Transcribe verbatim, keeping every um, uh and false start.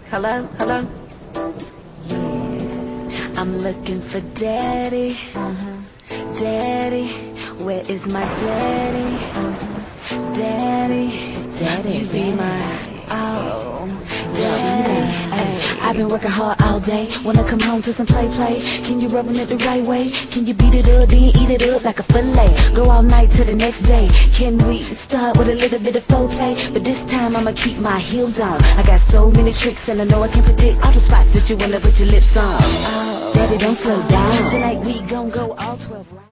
Hello, hello. Yeah, I'm looking for daddy. Uh-huh. Daddy, where is my daddy? Uh-huh. Daddy, daddy, you be my oh, daddy. Ay, I've been working hard all day. Wanna come home to some play, play. Can you rub it the right way? Can you beat it up, then eat it up like a fillet? Go all night till the next day. Can we start with a little bit of foreplay? But this time I'ma keep my heels on. I got so many tricks and I know I can predict all the spots that you wanna put your lips on. Oh, daddy, don't slow down. Tonight we gon' go all twelve rounds.